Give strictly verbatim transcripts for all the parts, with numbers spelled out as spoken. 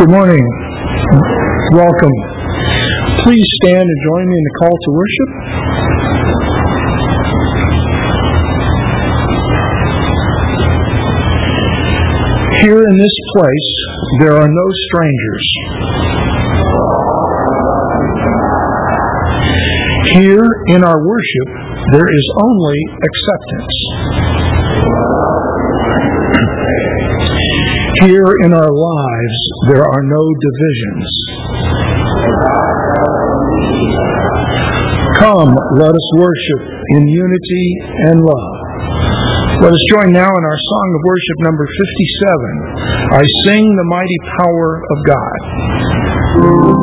Good morning. Welcome. Please stand and join me in the call to worship. Here in this place, there are no strangers. Here in our worship, there is only acceptance. Here in our lives, there are no divisions. Come, let us worship in unity and love. Let us join now in our song of worship number fifty-seven. I sing the mighty power of God.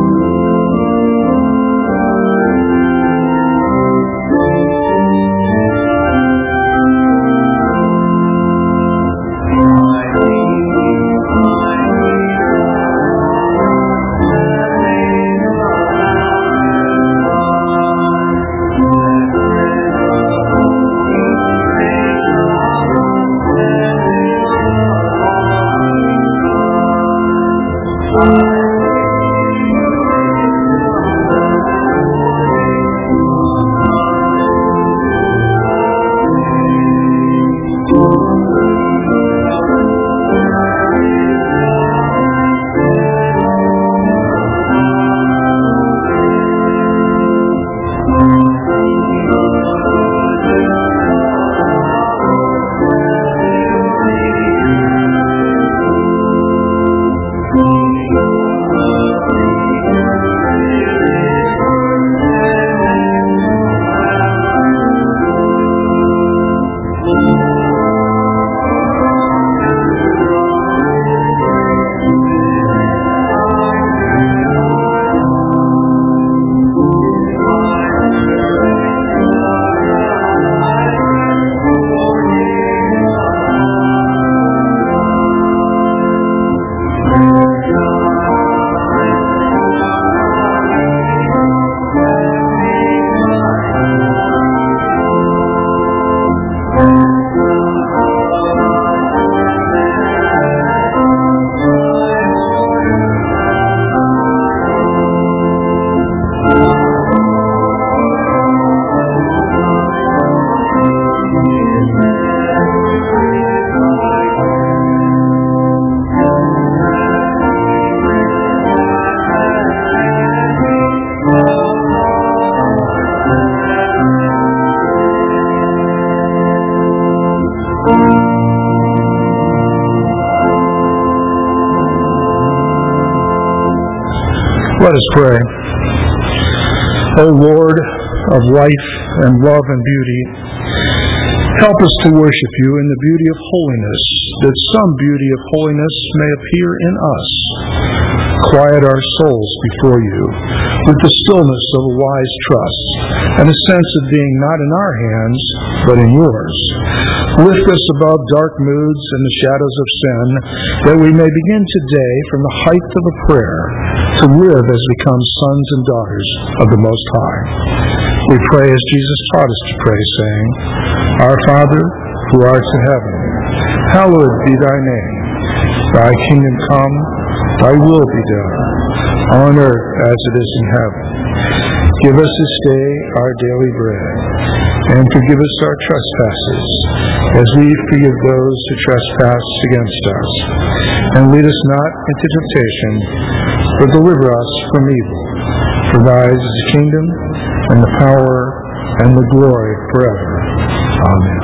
Let us pray. O Lord of life and love and beauty, help us to worship you in the beauty of holiness, that some beauty of holiness may appear in us. Quiet our souls before you with the stillness of a wise trust and a sense of being not in our hands, but in yours. Lift us above dark moods and the shadows of sin, that we may begin today from the height of a prayer to live as becomes sons and daughters of the Most High. We pray as Jesus taught us to pray, saying, Our Father, who art in heaven, hallowed be thy name. Thy kingdom come, thy will be done, on earth as it is in heaven. Give us this day our daily bread, and forgive us our trespasses, as we forgive those who trespass against us. And lead us not into temptation, but deliver us from evil. For thine is the kingdom, and the power, and the glory forever. Amen.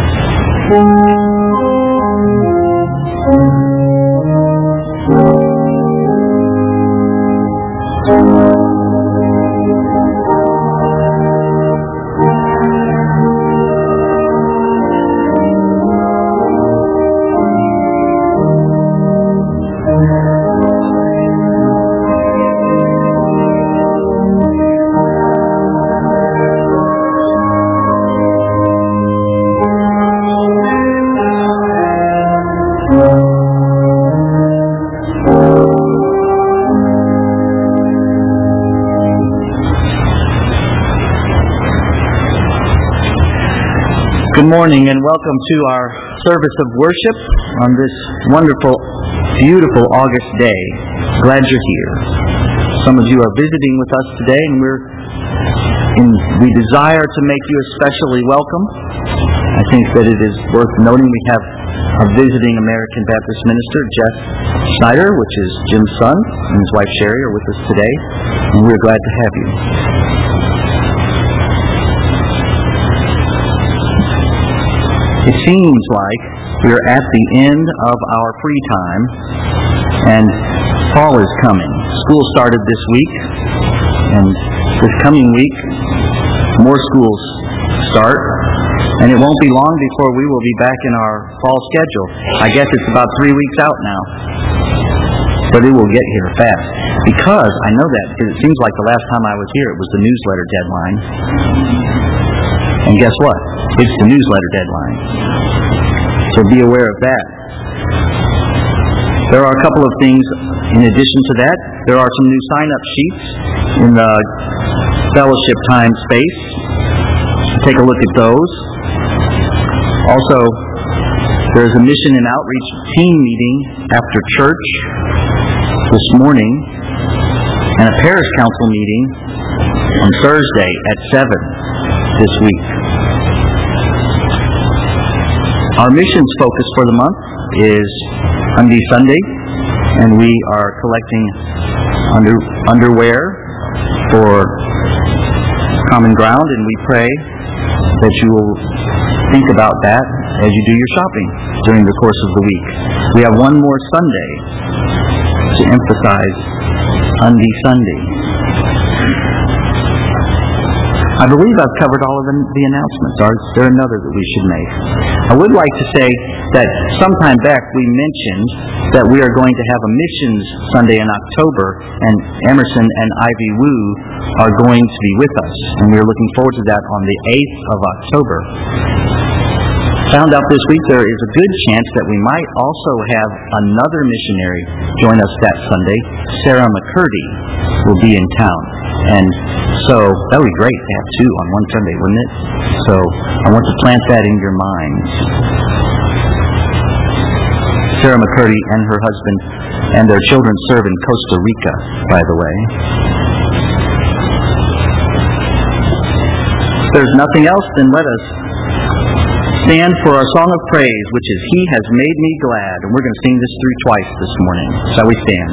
Good morning and welcome to our service of worship on this wonderful, beautiful August day. Glad you're here. Some of you are visiting with us today, and we're in, we desire to make you especially welcome. I think that it is worth noting we have a visiting American Baptist minister, Jeff Snyder, which is Jim's son, and his wife Sherry are with us today, and we're glad to have you. It seems like we're at the end of our free time, and fall is coming. School started this week, and this coming week, more schools start, and it won't be long before we will be back in our fall schedule. I guess it's about three weeks out now, but it will get here fast. Because I know that, because it seems like the last time I was here, it was the newsletter deadline. And guess what? It's the newsletter deadline. So be aware of that. There are a couple of things in addition to that. There are some new sign-up sheets in the fellowship time space. Take a look at those. Also, there's a mission and outreach team meeting after church this morning, and a parish council meeting on Thursday at seven this week. Our missions focus for the month is Undy Sunday, and we are collecting under, underwear for Common Ground, and we pray that you will think about that as you do your shopping during the course of the week. We have one more Sunday to emphasize Undy Sunday. I believe I've covered all of the, the announcements. Is there another that we should make? I would like to say that sometime back we mentioned that we are going to have a missions Sunday in October, and Emerson and Ivy Wu are going to be with us, and we're looking forward to that on the eighth of October. Found out this week there is a good chance that we might also have another missionary join us that Sunday. Sarah McCurdy will be in town, and so that would be great to have two on one Sunday, wouldn't it? So I want to plant that in your minds. Sarah McCurdy and her husband and their children serve in Costa Rica, by the way. If there's nothing else, then let us stand for our song of praise, which is He Has Made Me Glad. And we're going to sing this through twice this morning. Shall we stand?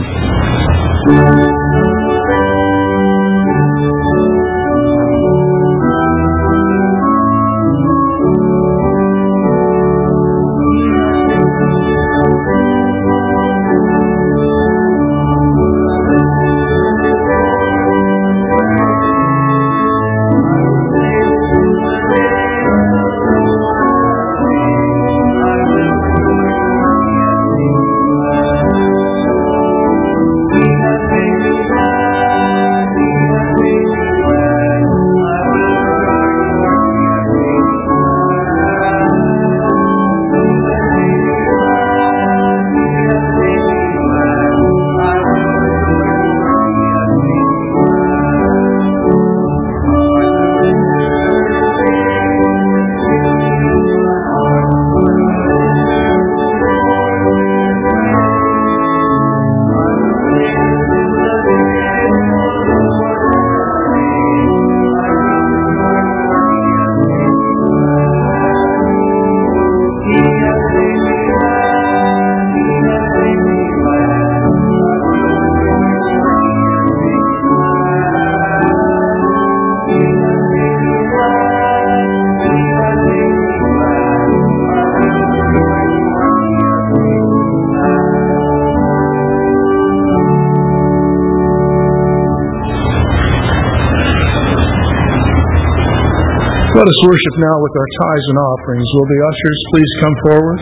Let us worship now with our tithes and offerings. Will the ushers please come forward?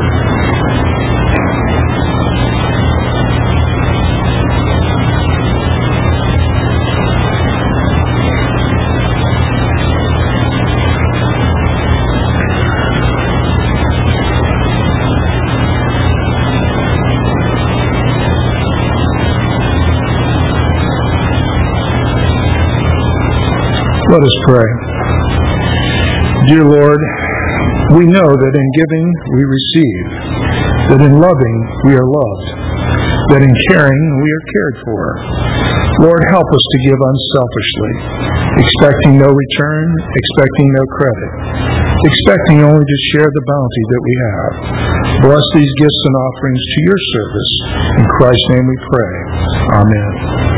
Let us pray. Dear Lord, we know that in giving we receive, that in loving we are loved. that in caring we are cared for. Lord, help us to give unselfishly, expecting no return, expecting no credit, expecting only to share the bounty that we have. Bless these gifts and offerings to your service. In Christ's name we pray. Amen.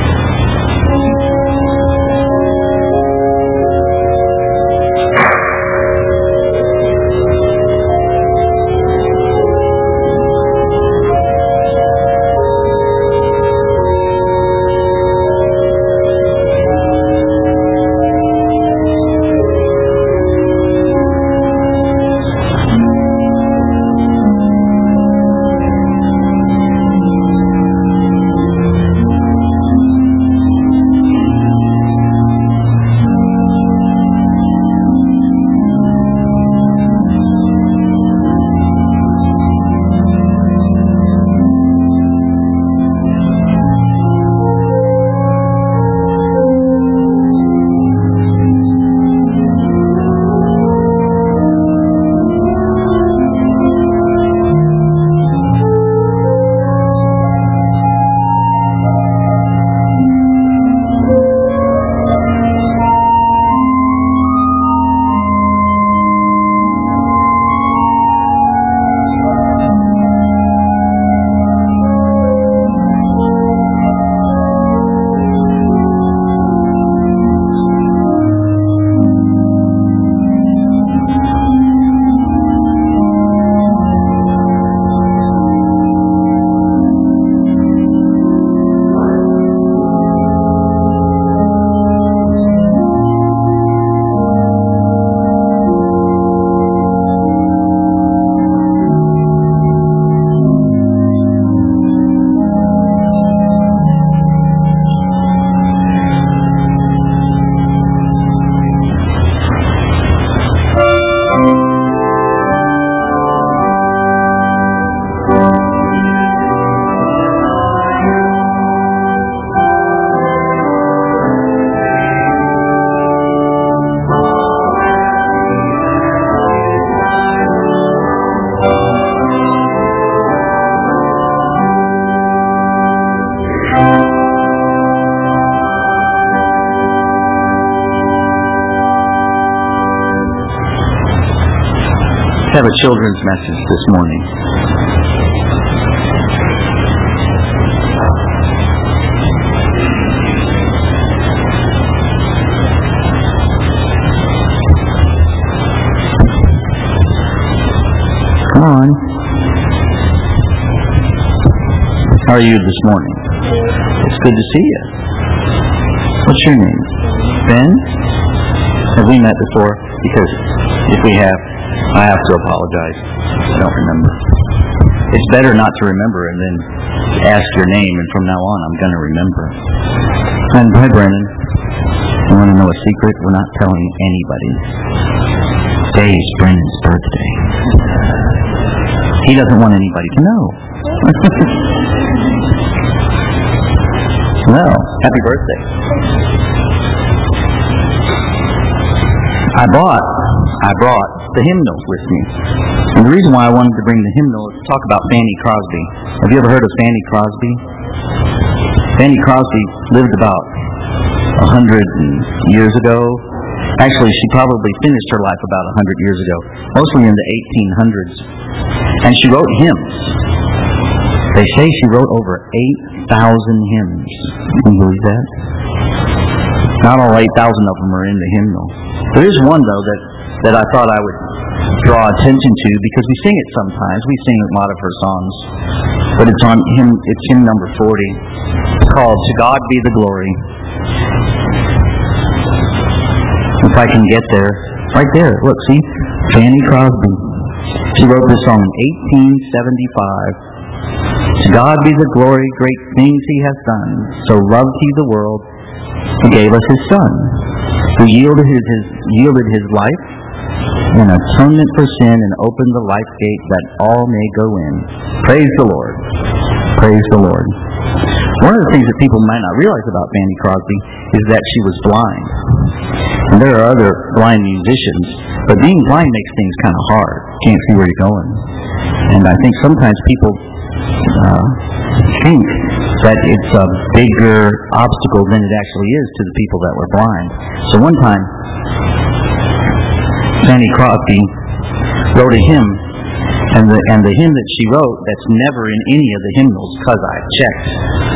Have a children's message this morning. Come on. How are you this morning? It's good to see you. What's your name? Ben? Have we met before? Because if we have, I have to apologize. I don't remember. It's better not to remember and then ask your name, and from now on I'm going to remember. And hi, Brennan. You want to know a secret? We're not telling anybody. Today is Brennan's birthday. He doesn't want anybody to know. No. Happy birthday. I bought, I brought the hymnal with me. And the reason why I wanted to bring the hymnal is to talk about Fanny Crosby. Have you ever heard of Fanny Crosby? Fanny Crosby lived about a hundred years ago. Actually, she probably finished her life about a hundred years ago, mostly in the eighteen hundreds. And she wrote hymns. They say she wrote over eight thousand hymns. Can you believe that? Not all eight thousand of them are in the hymnal. There is one, though, that, that I thought I would draw attention to, because we sing it sometimes. We sing a lot of her songs. But it's on hymn, it's hymn number forty, called To God Be the Glory. If I can get there. Right there. Look, see? Fanny Crosby. She wrote this song in eighteen seventy-five. To God be the glory, great things He has done. So loved He the world, He gave us His Son, who yielded His, his, yielded his life in atonement for sin and opened the life gate that all may go in. Praise the Lord. Praise the Lord. One of the things that people might not realize about Fanny Crosby is that she was blind. And there are other blind musicians, but being blind makes things kind of hard. Can't see where you're going. And I think sometimes people uh, think that it's a bigger obstacle than it actually is to the people that were blind. So one time, Fanny Crosby wrote a hymn, and the and the hymn that she wrote that's never in any of the hymnals, because I checked.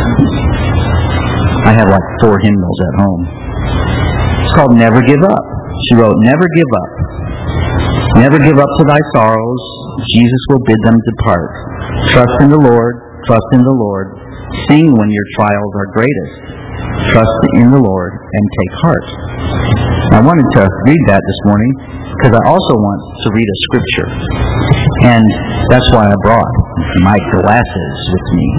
I have like four hymnals at home. It's called Never Give Up. She wrote, "Never give up. Never give up to thy sorrows. Jesus will bid them depart. Trust in the Lord. Trust in the Lord. Sing when your trials are greatest. Trust in the Lord and take heart." I wanted to read that this morning because I also want to read a scripture. And that's why I brought my glasses with me,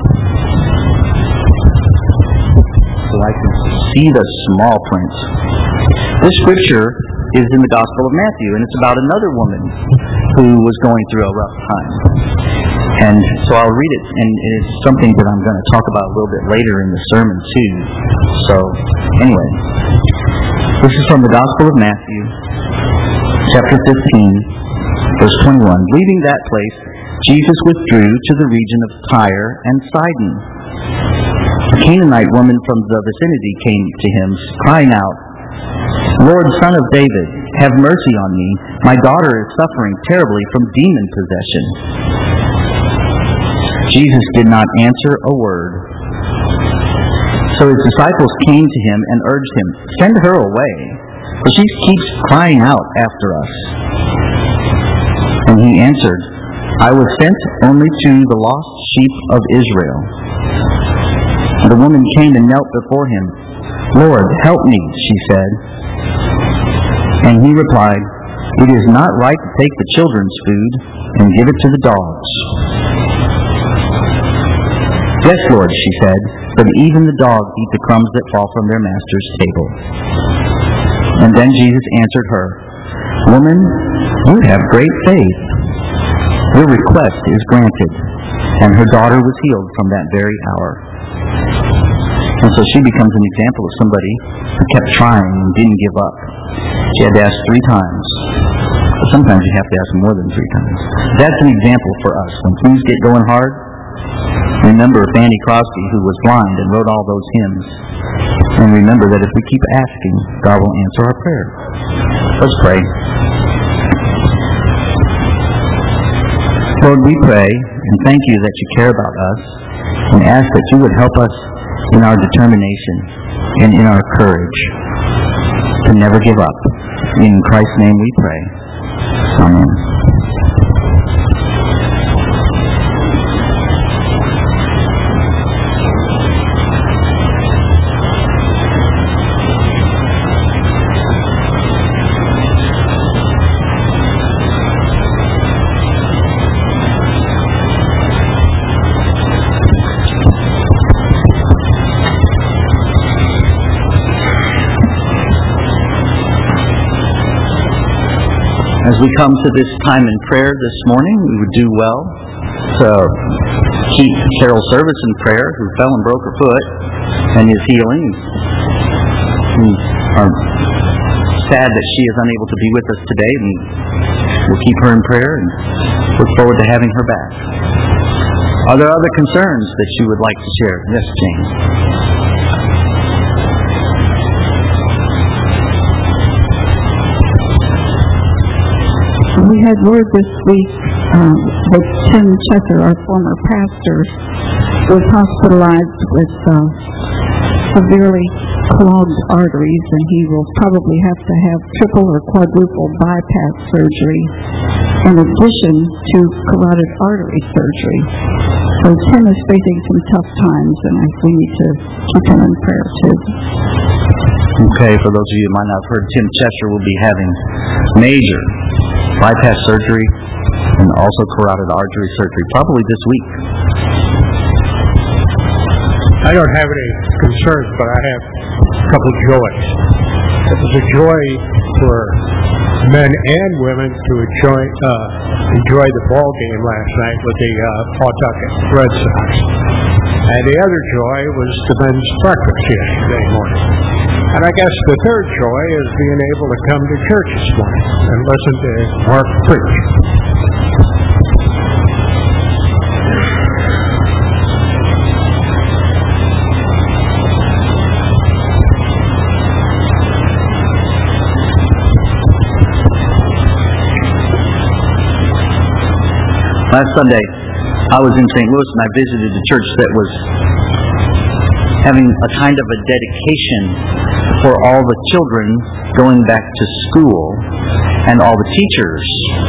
so I can see the small print. This scripture is in the Gospel of Matthew, and it's about another woman who was going through a rough time. And so I'll read it, and it's something that I'm going to talk about a little bit later in the sermon too. So, anyway, this is from the Gospel of Matthew, chapter fifteen, verse twenty-one. Leaving that place, Jesus withdrew to the region of Tyre and Sidon. A Canaanite woman from the vicinity came to him, crying out, "Lord, Son of David, have mercy on me. My daughter is suffering terribly from demon possession." Jesus did not answer a word. So his disciples came to him and urged him, "Send her away, for she keeps crying out after us." And he answered, "I was sent only to the lost sheep of Israel." The woman came and knelt before him. "Lord, help me," she said. And he replied, "It is not right to take the children's food and give it to the dogs." "Yes, Lord," she said, "but even the dogs eat the crumbs that fall from their master's table." And then Jesus answered her, "Woman, you have great faith. Your request is granted." And her daughter was healed from that very hour. And so she becomes an example of somebody who kept trying and didn't give up. She had to ask three times. Sometimes you have to ask more than three times. That's an example for us. When things get going hard, remember Fanny Crosby, who was blind and wrote all those hymns. And remember that if we keep asking, God will answer our prayer. Let's pray. Lord, we pray and thank you that you care about us, and ask that you would help us in our determination and in our courage to never give up. In Christ's name we pray. Amen. As we come to this time in prayer this morning, we would do well to keep Carol Service in prayer, who fell and broke her foot and is healing. We are sad that she is unable to be with us today, and we'll keep her in prayer and look forward to having her back. Are there other concerns that you would like to share? Yes, Jane. We had word this week uh, that Tim Chesser, our former pastor, was hospitalized with uh, severely clogged arteries, and he will probably have to have triple or quadruple bypass surgery in addition to carotid artery surgery. So Tim is facing some tough times, and I think we need to keep him in prayer too. Okay, for those of you who might not have heard, Tim Chesser will be having major bypass surgery and also carotid artery surgery, probably this week. I don't have any concerns, but I have a couple of joys. It was a joy for men and women to enjoy uh, enjoy the ball game last night with the uh, Pawtucket Red Sox. And the other joy was the men's breakfast yesterday morning. And I guess the third joy is being able to come to church this morning and listen to Mark preach. Last Sunday, I was in Saint Louis and I visited a church that was having a kind of a dedication for all the children going back to school and all the teachers.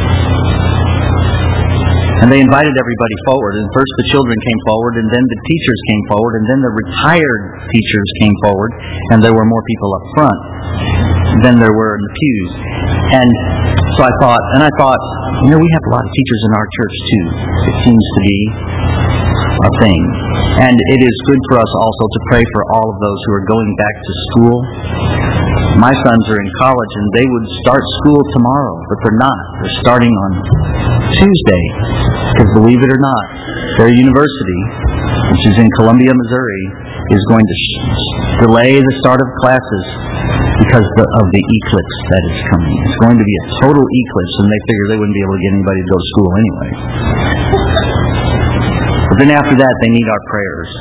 And they invited everybody forward, and first the children came forward, and then the teachers came forward, and then the retired teachers came forward, and there were more people up front than there were in the pews. And so I thought, and I thought, you know, we have a lot of teachers in our church too. It seems to be a thing. And it is good for us also to pray for all of those who are going back to school. My sons are in college, and they would start school tomorrow, but they're not. They're starting on Tuesday, because believe it or not, their university, which is in Columbia, Missouri, is going to sh- delay the start of classes because the, of the eclipse that is coming. It's going to be a total eclipse, and they figure they wouldn't be able to get anybody to go to school anyway. But then after that, they need our prayers.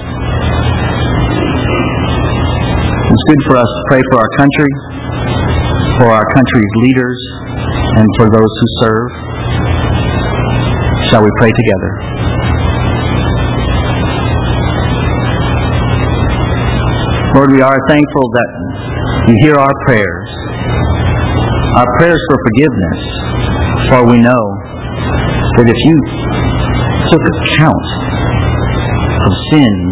It's good for us to pray for our country, for our country's leaders, and for those who serve. Shall we pray together? Lord, we are thankful that you hear our prayers, our prayers for forgiveness, for we know that if you took account of sins,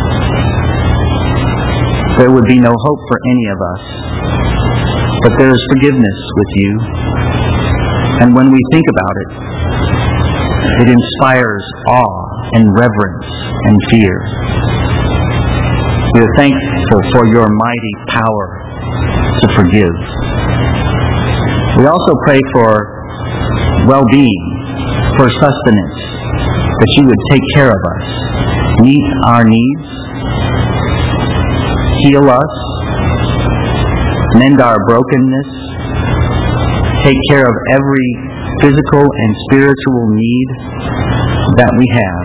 there would be no hope for any of us. But there is forgiveness with you. And when we think about it, it inspires awe and reverence and fear. We are thankful for your mighty power to forgive. We also pray for well-being, for sustenance, that you would take care of us, meet our needs, heal us, mend our brokenness, take care of every physical and spiritual need that we have.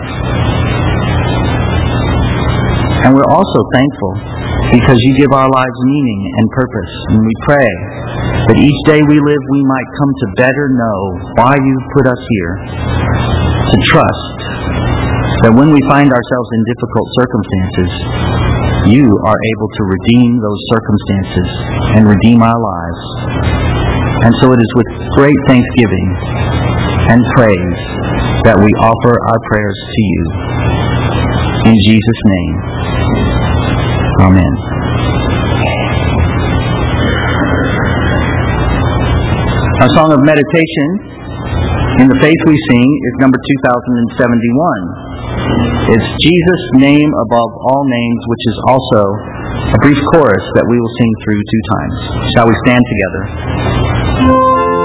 And we're also thankful because you give our lives meaning and purpose. And we pray that each day we live we might come to better know why you've put us here, to trust that when we find ourselves in difficult circumstances, you are able to redeem those circumstances and redeem our lives. And so it is with great thanksgiving and praise that we offer our prayers to you. In Jesus' name, amen. Our song of meditation in the faith we sing is number two thousand seventy-one. It's Jesus' name above all names, which is also a brief chorus that we will sing through two times. Shall we stand together?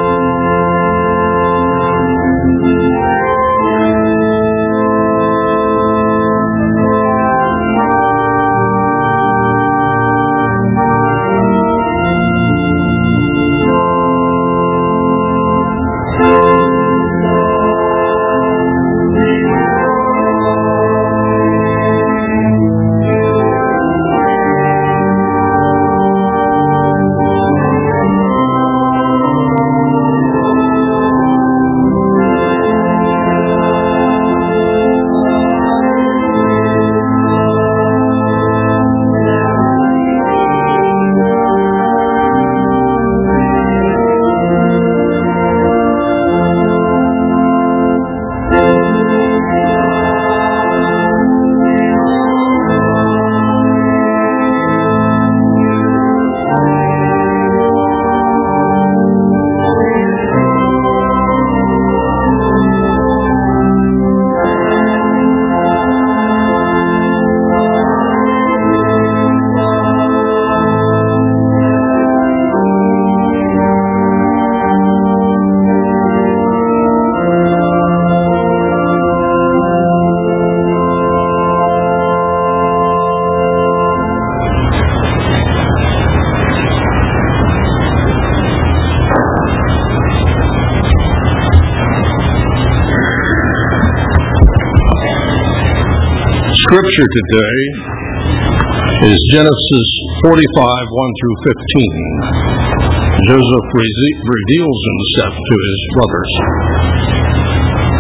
Scripture today is Genesis forty-five, one through fifteen. Joseph re- reveals himself to his brothers.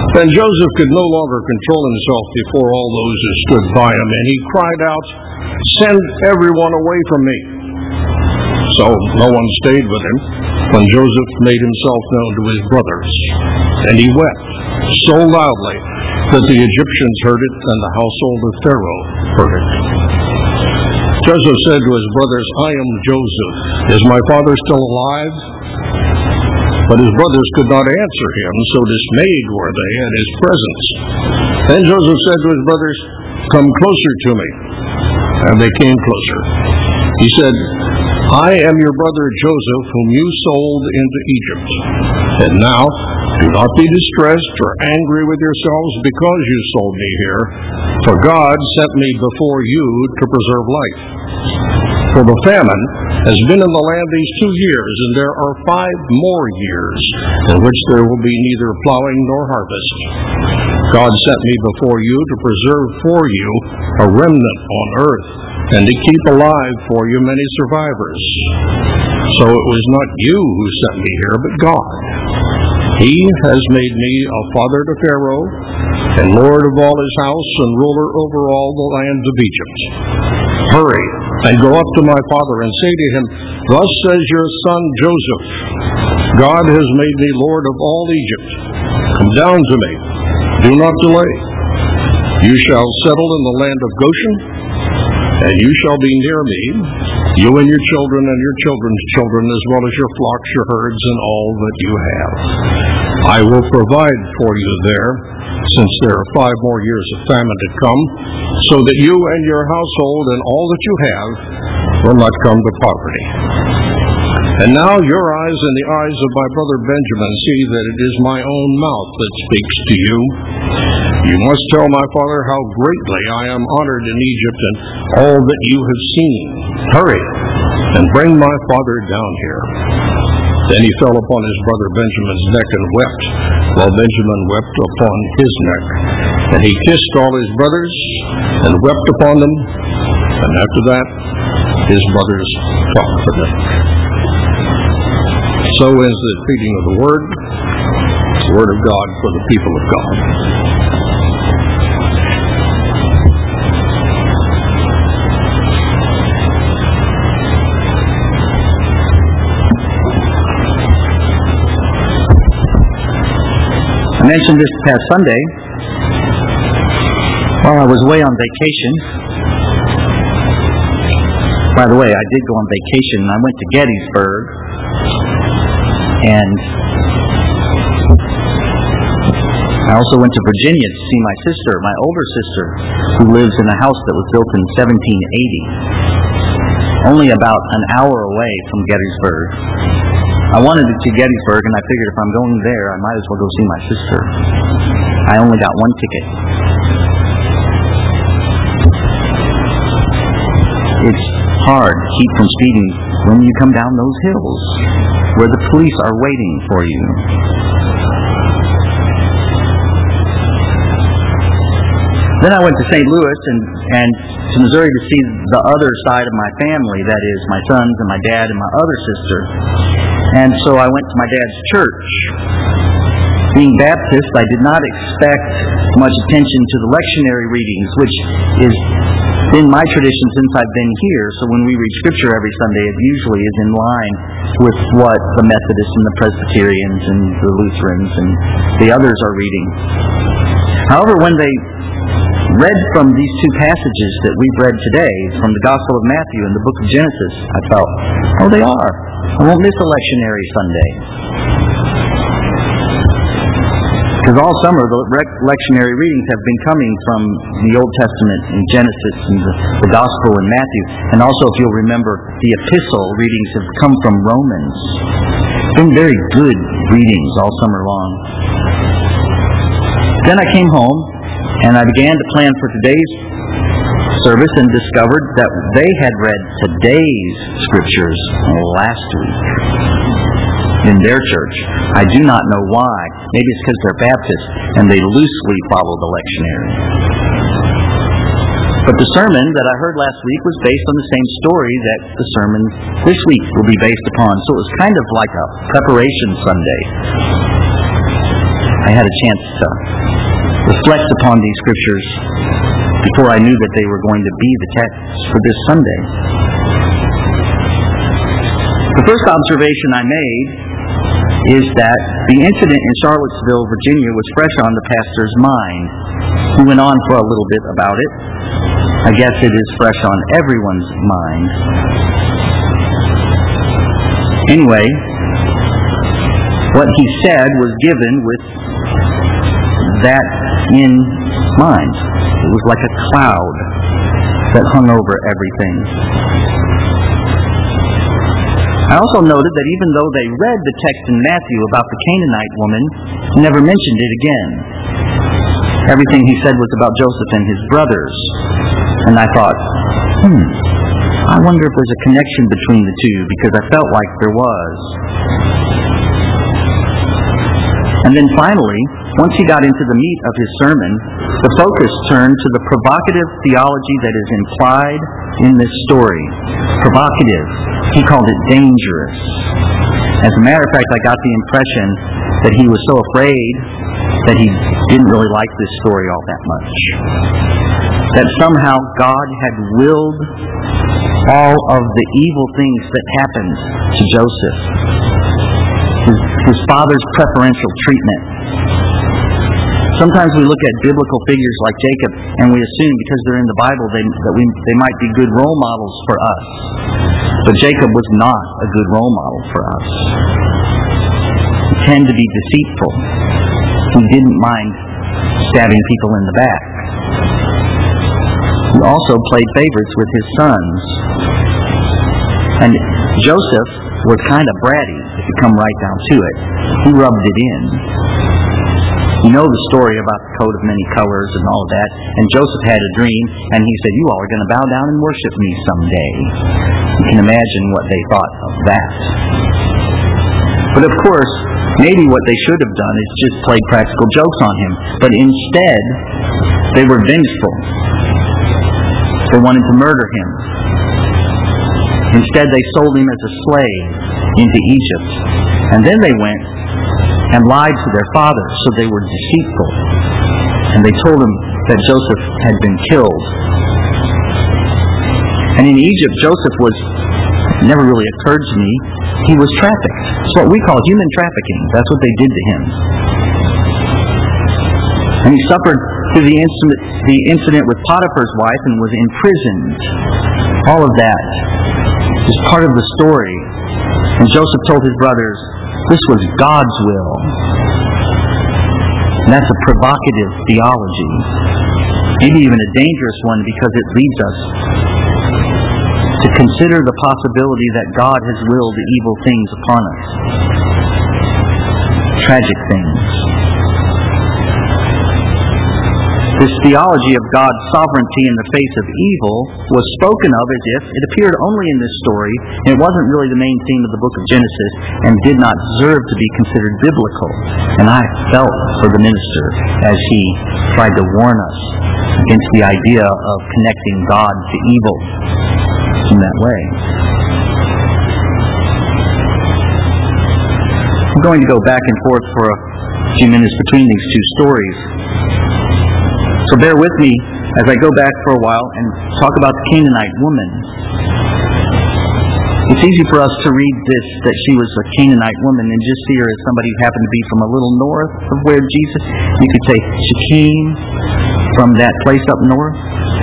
Then Joseph could no longer control himself before all those who stood by him, and he cried out, "Send everyone away from me." So no one stayed with him when Joseph made himself known to his brothers. And he wept so loudly that the Egyptians heard it, and the household of Pharaoh heard it. Joseph said to his brothers, "I am Joseph. Is my father still alive?" But his brothers could not answer him, so dismayed were they at his presence. Then Joseph said to his brothers, "Come closer to me." And they came closer. He said, "I am your brother Joseph, whom you sold into Egypt. And now, do not be distressed or angry with yourselves because you sold me here, for God sent me before you to preserve life. For the famine has been in the land these two years, and there are five more years in which there will be neither plowing nor harvest. God sent me before you to preserve for you a remnant on earth, and to keep alive for you many survivors. So it was not you who sent me here, but God. He has made me a father to Pharaoh, and lord of all his house, and ruler over all the lands of Egypt. Hurry, and go up to my father, and say to him, 'Thus says your son Joseph, God has made me lord of all Egypt. Come down to me. Do not delay. You shall settle in the land of Goshen, and you shall be near me, you and your children and your children's children, as well as your flocks, your herds, and all that you have. I will provide for you there, since there are five more years of famine to come, so that you and your household and all that you have will not come to poverty. And now your eyes and the eyes of my brother Benjamin see that it is my own mouth that speaks to you. You must tell my father how greatly I am honored in Egypt and all that you have seen. Hurry, and bring my father down here." Then he fell upon his brother Benjamin's neck and wept, while Benjamin wept upon his neck. And he kissed all his brothers and wept upon them. And after that, his brothers talked for them. So ends the reading of the Word, the Word of God for the people of God. I mentioned this past Sunday, while I was away on vacation. By the way, I did go on vacation. I went to Gettysburg, and I also went to Virginia to see my sister, my older sister, who lives in a house that was built in seventeen eighty, only about an hour away from Gettysburg. I wanted to see Gettysburg, and I figured if I'm going there, I might as well go see my sister. I only got one ticket. It's hard to keep from speeding when you come down those hills, where the police are waiting for you. Then I went to Saint Louis and, and to Missouri to see the other side of my family, that is, my sons and my dad and my other sister. And so I went to my dad's church. Being Baptist, I did not expect much attention to the lectionary readings, which is been my tradition since I've been here. So when we read Scripture every Sunday, it usually is in line with what the Methodists and the Presbyterians and the Lutherans and the others are reading. However, when they read from these two passages that we've read today, from the Gospel of Matthew and the book of Genesis, I felt, oh, they are. I won't miss a lectionary Sunday. Because all summer, the lectionary readings have been coming from the Old Testament in Genesis and the, the Gospel in Matthew. And also, if you'll remember, the epistle readings have come from Romans. It's been very good readings all summer long. Then I came home, and I began to plan for today's service and discovered that they had read today's Scriptures last week in their church. I do not know why. Maybe it's because they're Baptist and they loosely follow the lectionary. But the sermon that I heard last week was based on the same story that the sermon this week will be based upon. So it was kind of like a preparation Sunday. I had a chance to reflect upon these scriptures before I knew that they were going to be the text for this Sunday. The first observation I made is that the incident in Charlottesville, Virginia was fresh on the pastor's mind. He went on for a little bit about it. I guess it is fresh on everyone's mind. Anyway, what he said was given with that in mind. It was like a cloud that hung over everything. I also noted that even though they read the text in Matthew about the Canaanite woman, he never mentioned it again. Everything he said was about Joseph and his brothers. And I thought, hmm, I wonder if there's a connection between the two, because I felt like there was. And then finally, once he got into the meat of his sermon, the focus turned to the provocative theology that is implied in this story. Provocative. He called it dangerous. As a matter of fact, I got the impression that he was so afraid that he didn't really like this story all that much. That somehow God had willed all of the evil things that happened to Joseph. His, his father's preferential treatment. Sometimes we look at biblical figures like Jacob and we assume because they're in the Bible they, that we, they might be good role models for us. But Jacob was not a good role model for us. He tended to be deceitful. He didn't mind stabbing people in the back. He also played favorites with his sons. And Joseph was kind of bratty, if you come right down to it. He rubbed it in. You know the story about the coat of many colors and all of that. And Joseph had a dream, and he said, you all are going to bow down and worship me someday. You can imagine what they thought of that. But of course, maybe what they should have done is just played practical jokes on him. But instead, they were vengeful. They wanted to murder him. Instead, they sold him as a slave into Egypt. And then they went and lied to their father, so they were deceitful. And they told him that Joseph had been killed. And in Egypt, Joseph was, it never really occurred to me, he was trafficked. It's what we call human trafficking. That's what they did to him. And he suffered through the incident, the incident with Potiphar's wife and was imprisoned. All of that is part of the story. And Joseph told his brothers, this was God's will. And that's a provocative theology. Maybe even a dangerous one because it leads us to consider the possibility that God has willed evil things upon us. Tragic things. This theology of God's sovereignty in the face of evil was spoken of as if it appeared only in this story, and it wasn't really the main theme of the book of Genesis, and did not deserve to be considered biblical. And I felt for the minister as he tried to warn us against the idea of connecting God to evil in that way. I'm going to go back and forth for a few minutes between these two stories. So bear with me as I go back for a while and talk about the Canaanite woman. It's easy for us to read this, that she was a Canaanite woman, and just see her as somebody who happened to be from a little north of where Jesus, you could say she came from that place up north.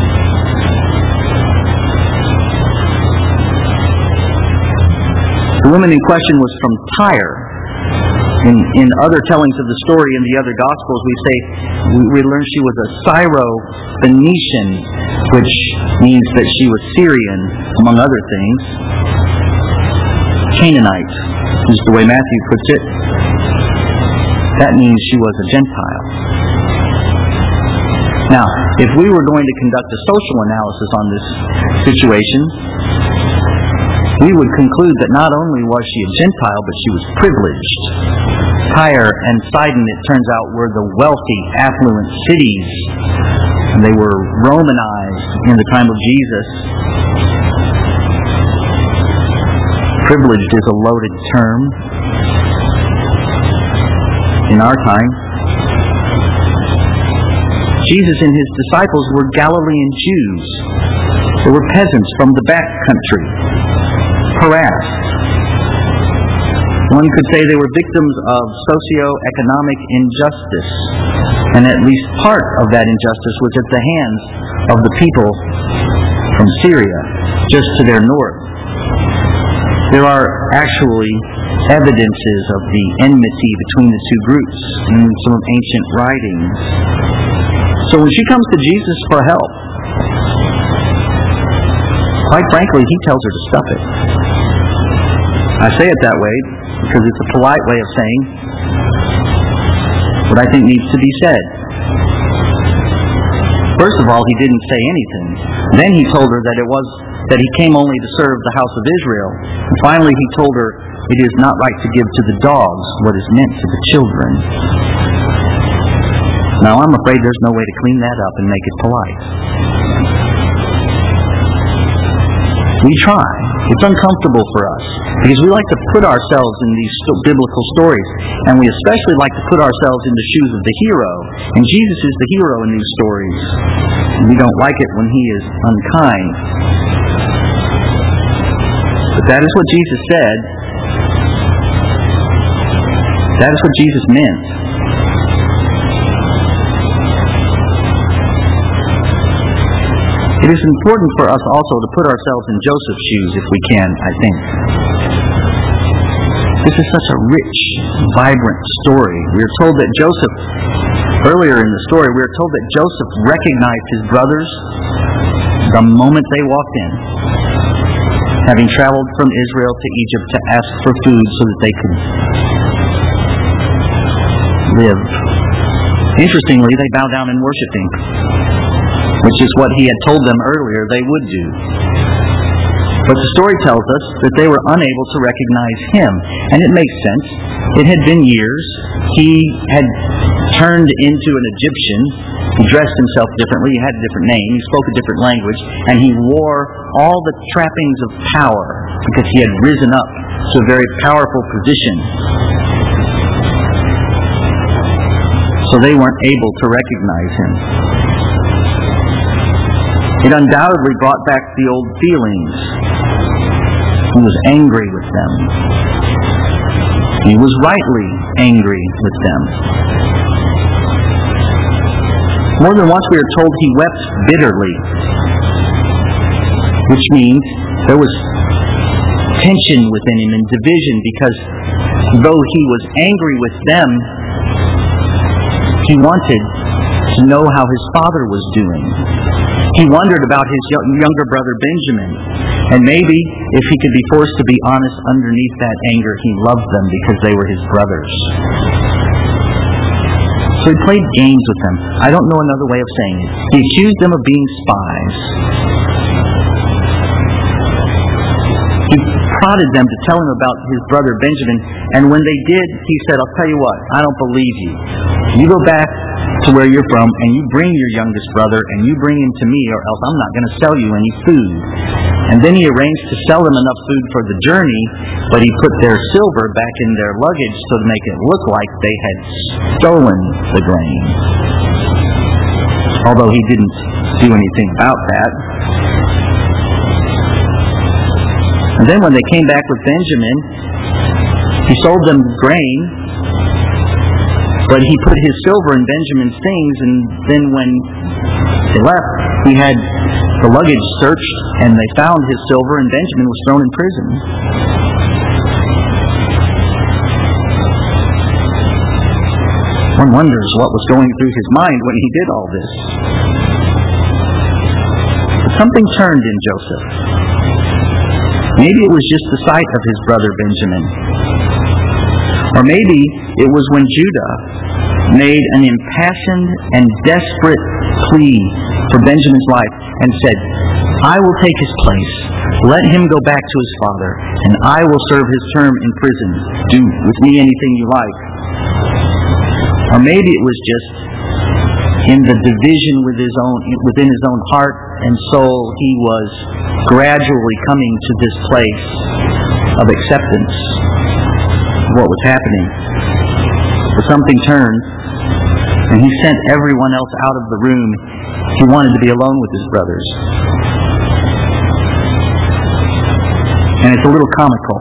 The woman in question was from Tyre. In, in other tellings of the story in the other Gospels, we say, we, we learn she was a Syro-Phoenician, which means that she was Syrian, among other things. Canaanite is the way Matthew puts it. That means she was a Gentile. Now, if we were going to conduct a social analysis on this situation, we would conclude that not only was she a Gentile, but she was privileged. Tyre and Sidon, it turns out, were the wealthy, affluent cities. And they were Romanized in the time of Jesus. Privileged is a loaded term. In our time, Jesus and his disciples were Galilean Jews. They were peasants from the back country, harassed. One could say they were victims of socio-economic injustice, and at least part of that injustice was at the hands of the people from Syria, just to their north. There are actually evidences of the enmity between the two groups in some ancient writings. So when she comes to Jesus for help, quite frankly, he tells her to stuff it. I say it that way because it's a polite way of saying what I think needs to be said. First of all, he didn't say anything. Then he told her that it was that he came only to serve the house of Israel. And finally, he told her it is not right to give to the dogs what is meant to the children. Now, I'm afraid there's no way to clean that up and make it polite. We try. It's uncomfortable for us because we like to put ourselves in these biblical stories, and we especially like to put ourselves in the shoes of the hero. And Jesus is the hero in these stories. We don't like it when he is unkind. But that is what Jesus said. That is what Jesus meant. It is important for us also to put ourselves in Joseph's shoes if we can, I think. This is such a rich, vibrant story. We are told that Joseph, earlier in the story, we are told that Joseph recognized his brothers the moment they walked in, having traveled from Israel to Egypt to ask for food so that they could live. Interestingly, they bow down and worship him, which is what he had told them earlier they would do. But the story tells us that they were unable to recognize him, and it makes sense. It had been years. He had turned into an Egyptian. He dressed himself differently. He had a different name. He spoke a different language, and he wore all the trappings of power because he had risen up to a very powerful position. So they weren't able to recognize him. It undoubtedly brought back the old feelings. He was angry with them. He was rightly angry with them. More than once we are told he wept bitterly, which means there was tension within him and division, because though he was angry with them, he wanted to know how his father was doing. He wondered about his younger brother Benjamin, and maybe if he could be forced to be honest underneath that anger, he loved them because they were his brothers. So he played games with them. I don't know another way of saying it. He accused them of being spies. He prodded them to tell him about his brother Benjamin, and when they did, he said, I'll tell you what, I don't believe you. You go back to where you're from, and you bring your youngest brother, and you bring him to me, or else I'm not going to sell you any food. And then he arranged to sell them enough food for the journey, but he put their silver back in their luggage so to make it look like they had stolen the grain. Although he didn't do anything about that. And then when they came back with Benjamin, he sold them grain, but he put his silver in Benjamin's things, and then when they left, he had the luggage searched, and they found his silver, and Benjamin was thrown in prison. One wonders what was going through his mind when he did all this. But something turned in Joseph. Maybe it was just the sight of his brother Benjamin. Or maybe it was when Judah made an impassioned and desperate plea for Benjamin's life and said, I will take his place. Let him go back to his father, and I will serve his term in prison. Do with me anything you like. Or maybe it was just in the division with his own, within his own heart and soul, he was gradually coming to this place of acceptance of what was happening. But something turned. And he sent everyone else out of the room. He wanted to be alone with his brothers. And it's a little comical.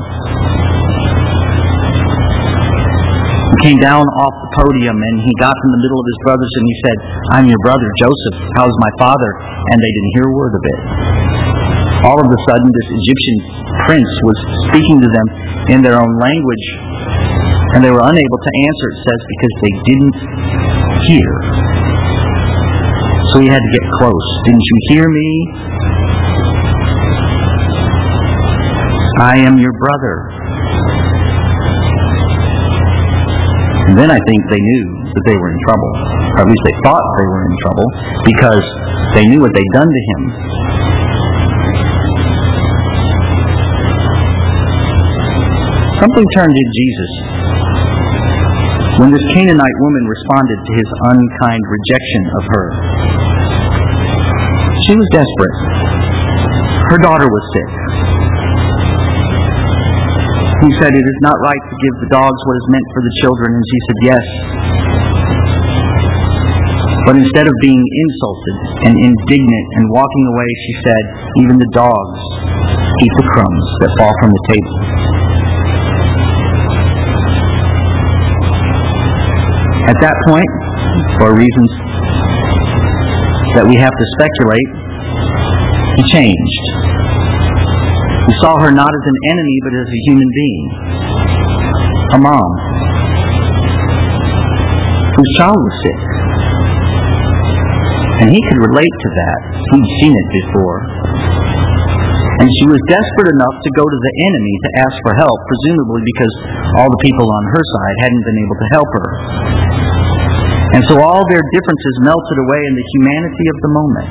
He came down off the podium and he got in the middle of his brothers and he said, "I'm your brother, Joseph. How's my father?" And they didn't hear a word of it. All of a sudden, this Egyptian prince was speaking to them in their own language, and they were unable to answer, it says, because they didn't hear. So he had to get close. "Didn't you hear me? I am your brother." And then I think they knew that they were in trouble. Or at least they thought they were in trouble, because they knew what they'd done to him. Something turned in Jesus when this Canaanite woman responded to his unkind rejection of her. She was desperate. Her daughter was sick. He said, "It is not right to give the dogs what is meant for the children." And she said, "Yes." But instead of being insulted and indignant and walking away, she said, "Even the dogs eat the crumbs that fall from the table." At that point, for reasons that we have to speculate, he changed. He saw her not as an enemy, but as a human being. A mom whose child was sick. And he could relate to that. He'd seen it before. And she was desperate enough to go to the enemy to ask for help, presumably because all the people on her side hadn't been able to help her. And so all their differences melted away in the humanity of the moment.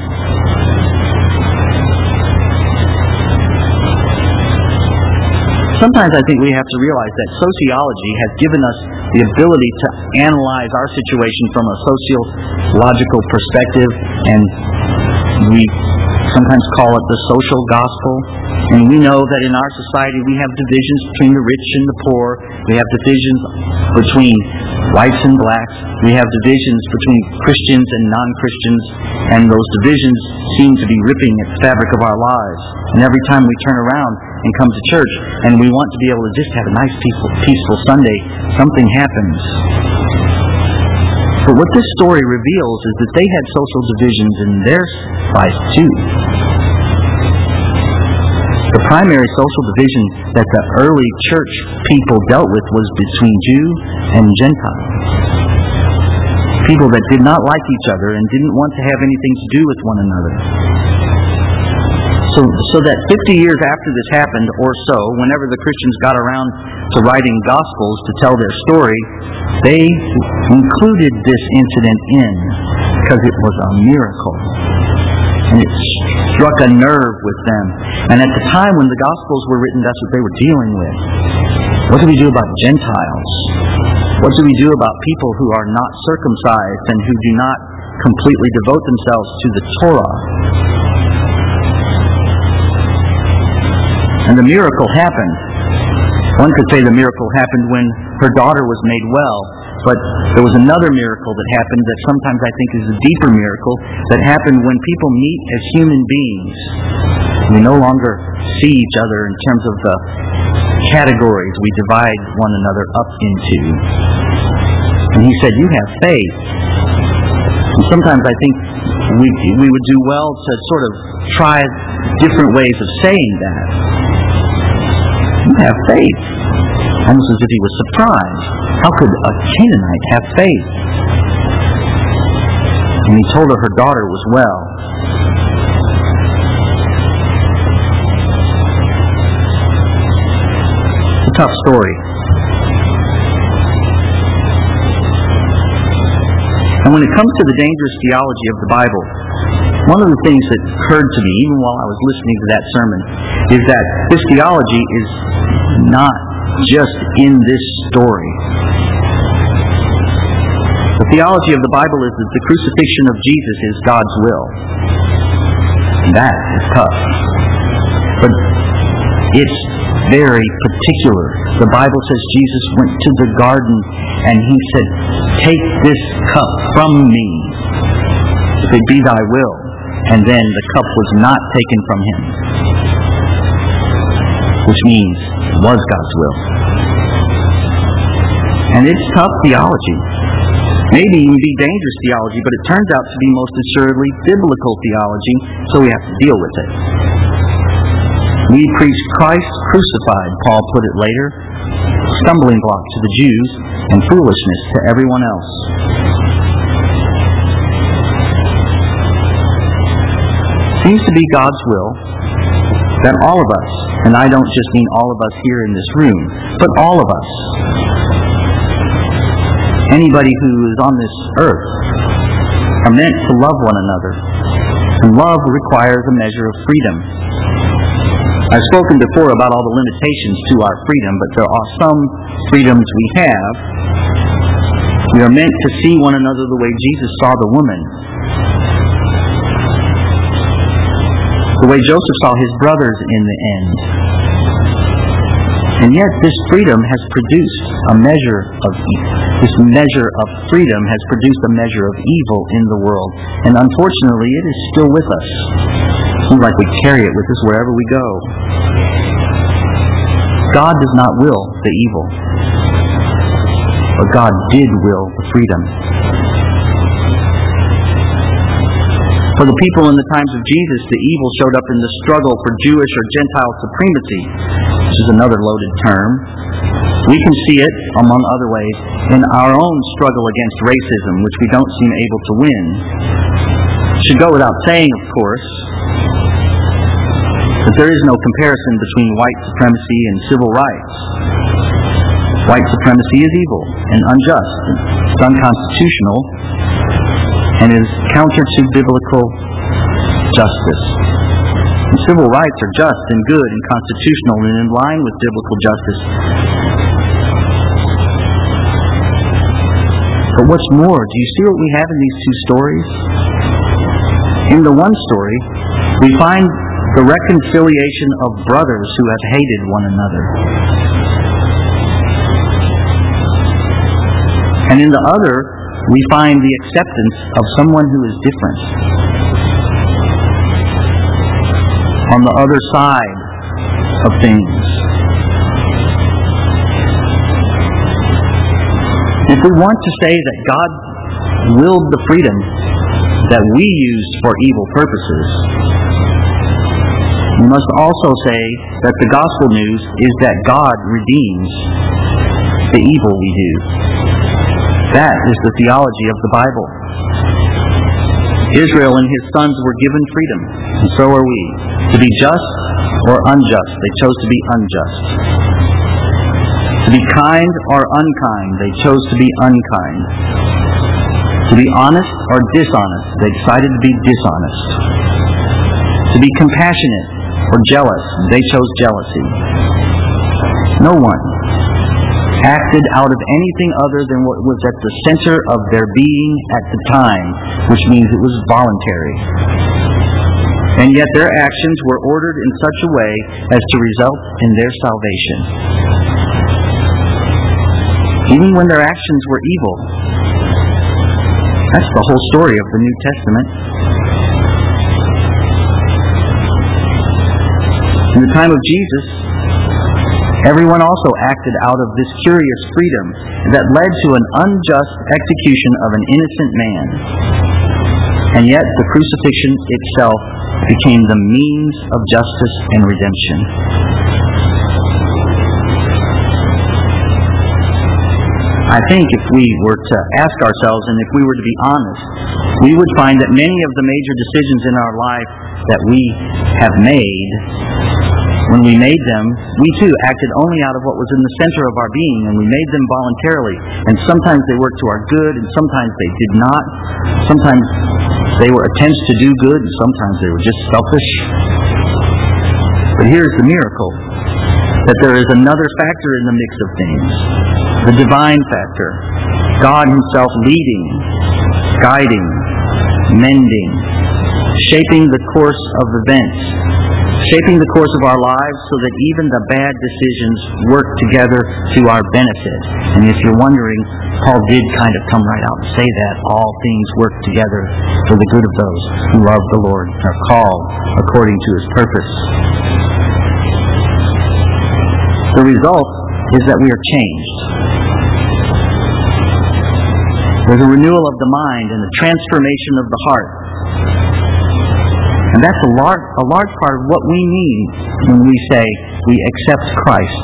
Sometimes I think we have to realize that sociology has given us the ability to analyze our situation from a sociological perspective, and we sometimes call it the social gospel. And we know that in our society we have divisions between the rich and the poor. We have divisions between whites and blacks. We have divisions between Christians and non-Christians. And those divisions seem to be ripping at the fabric of our lives. And every time we turn around and come to church and we want to be able to just have a nice peaceful, peaceful Sunday, something happens. But what this story reveals is that they had social divisions in their lives too. The primary social division that the early church people dealt with was between Jew and Gentile. People that did not like each other and didn't want to have anything to do with one another. So, so that fifty years after this happened, or so, whenever the Christians got around to writing Gospels to tell their story, they included this incident in because it was a miracle. And it struck a nerve with them. And at the time when the Gospels were written, that's what they were dealing with. What do we do about Gentiles? What do we do about people who are not circumcised and who do not completely devote themselves to the Torah? And the miracle happened. One could say the miracle happened when her daughter was made well, but there was another miracle that happened that sometimes I think is a deeper miracle that happened when people meet as human beings. We no longer see each other in terms of the categories we divide one another up into. And he said, "You have faith." And sometimes I think we, we would do well to sort of try different ways of saying that. You have faith. Almost as if he was surprised. How could a Canaanite have faith? And he told her her daughter was well. It's a tough story. And when it comes to the dangerous theology of the Bible, one of the things that occurred to me, even while I was listening to that sermon, is that this theology is not just in this story. The theology of the Bible is that the crucifixion of Jesus is God's will. And that is tough. But it's very particular. The Bible says Jesus went to the garden and he said, "Take this cup from me, if it be thy will." And then the cup was not taken from him, which means it was God's will. And it's tough theology. Maybe even be dangerous theology, but it turns out to be most assuredly biblical theology, so we have to deal with it. We preach Christ crucified, Paul put it later, stumbling block to the Jews and foolishness to everyone else. Seems to be God's will that all of us, and I don't just mean all of us here in this room, but all of us, anybody who is on this earth, are meant to love one another. And love requires a measure of freedom. I've spoken before about all the limitations to our freedom, but there are some freedoms we have. We are meant to see one another the way Jesus saw the woman, the way Joseph saw his brothers in the end. And yet this freedom has produced a measure of this measure of freedom has produced a measure of evil in the world. And unfortunately, it is still with us. It seems like we carry it with us wherever we go. God does not will the evil, but God did will the freedom. For the people in the times of Jesus, the evil showed up in the struggle for Jewish or Gentile supremacy, which is another loaded term. We can see it, among other ways, in our own struggle against racism, which we don't seem able to win. It should go without saying, of course, that there is no comparison between white supremacy and civil rights. White supremacy is evil and unjust. It's unconstitutional and is counter to biblical justice. And civil rights are just and good and constitutional and in line with biblical justice. But what's more, do you see what we have in these two stories? In the one story, we find the reconciliation of brothers who have hated one another. And in the other, we find the acceptance of someone who is different. On the other side of things. If we want to say that God willed the freedom that we used for evil purposes, we must also say that the gospel news is that God redeems the evil we do. That is the theology of the Bible. Israel and his sons were given freedom, and so are we. To be just or unjust, they chose to be unjust. To be kind or unkind, they chose to be unkind. To be honest or dishonest, they decided to be dishonest. To be compassionate or jealous, they chose jealousy. No one acted out of anything other than what was at the center of their being at the time, which means it was voluntary. And yet their actions were ordered in such a way as to result in their salvation. Even when their actions were evil. That's the whole story of the New Testament. In the time of Jesus, everyone also acted out of this curious freedom that led to an unjust execution of an innocent man. And yet the crucifixion itself became the means of justice and redemption. I think if we were to ask ourselves, and if we were to be honest, we would find that many of the major decisions in our life that we have made, when we made them, we too acted only out of what was in the center of our being, and we made them voluntarily. And sometimes they worked to our good, and sometimes they did not. Sometimes they were attempts to do good, and sometimes they were just selfish. But here's the miracle, that there is another factor in the mix of things. The divine factor. God himself leading, guiding, mending, shaping the course of events, shaping the course of our lives so that even the bad decisions work together to our benefit. And if you're wondering, Paul did kind of come right out and say that. All things work together for the good of those who love the Lord, are called according to His purpose. The result is that we are changed. There's a renewal of the mind and a transformation of the heart. And that's a large, a large part of what we mean when we say we accept Christ.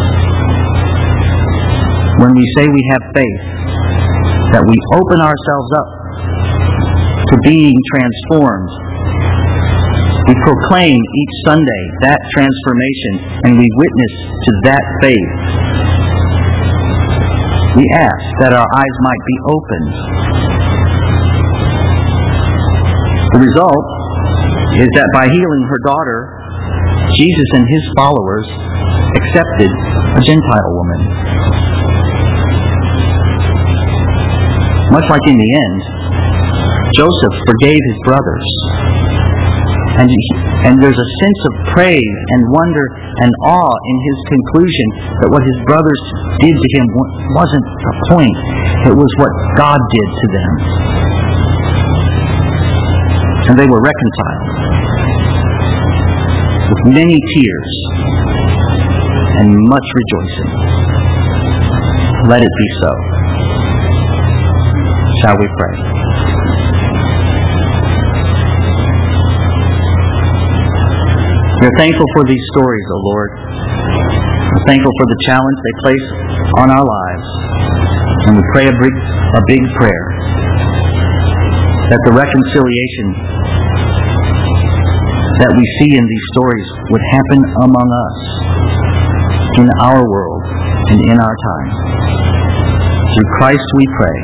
When we say we have faith, that we open ourselves up to being transformed. We proclaim each Sunday that transformation, and we witness to that faith. We ask that our eyes might be opened. The result is that by healing her daughter, Jesus and His followers accepted a Gentile woman. Much like in the end, Joseph forgave his brothers. And, and there's a sense of praise and wonder and awe in his conclusion that what his brothers did to him wasn't the point. It was what God did to them. And they were reconciled with many tears and much rejoicing. Let it be so. Shall we pray? We are thankful for these stories, O Lord. We're thankful for the challenge they place on our lives. And we pray a big, a big prayer that the reconciliation that we see in these stories would happen among us, in our world, and in our time. Through Christ we pray.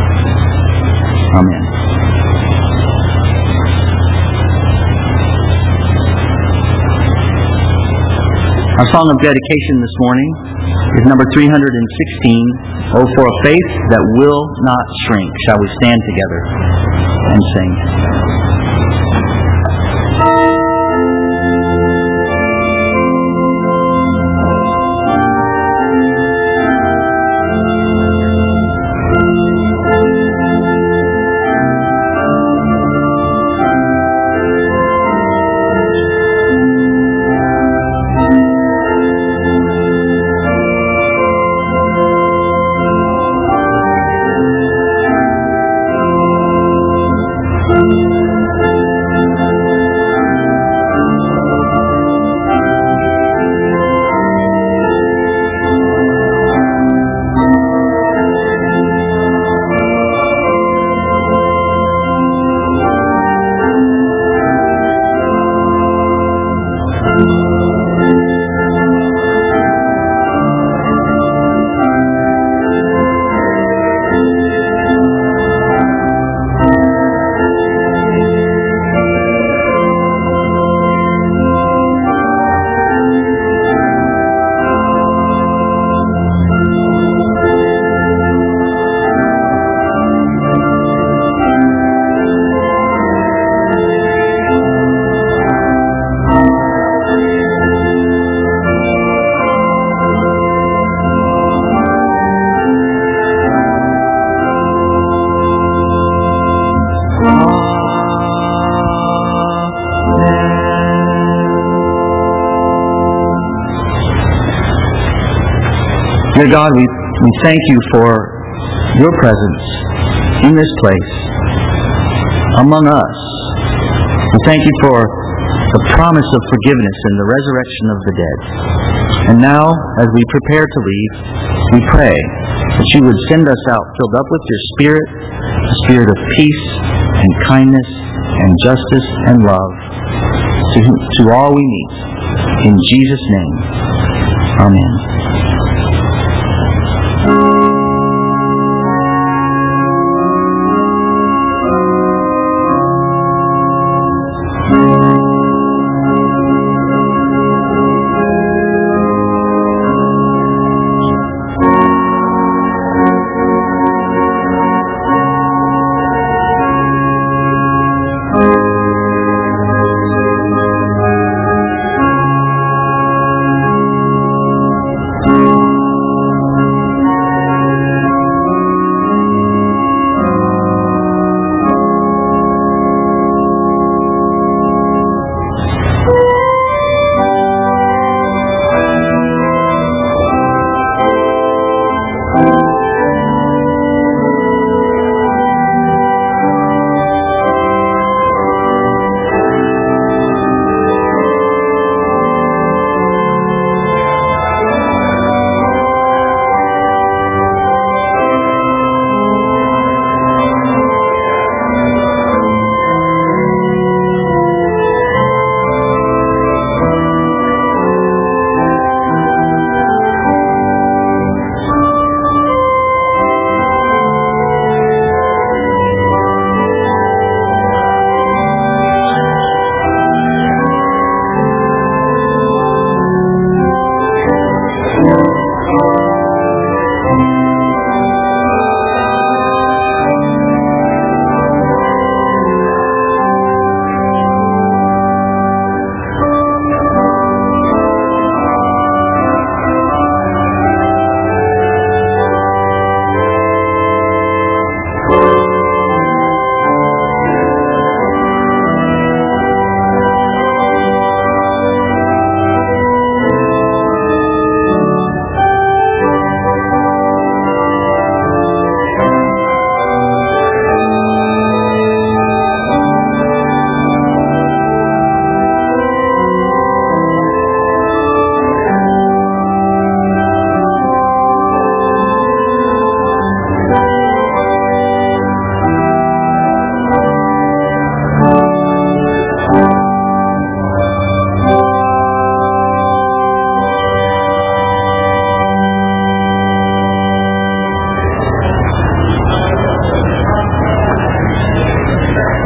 Amen. Our song of dedication this morning is number three hundred sixteen, Oh, for a Faith That Will Not Shrink. Shall we stand together and sing? Dear God, we, we thank you for your presence in this place, among us. We thank you for the promise of forgiveness and the resurrection of the dead. And now, as we prepare to leave, we pray that you would send us out filled up with your Spirit, a spirit of peace and kindness and justice and love to, to all we meet. In Jesus' name, amen.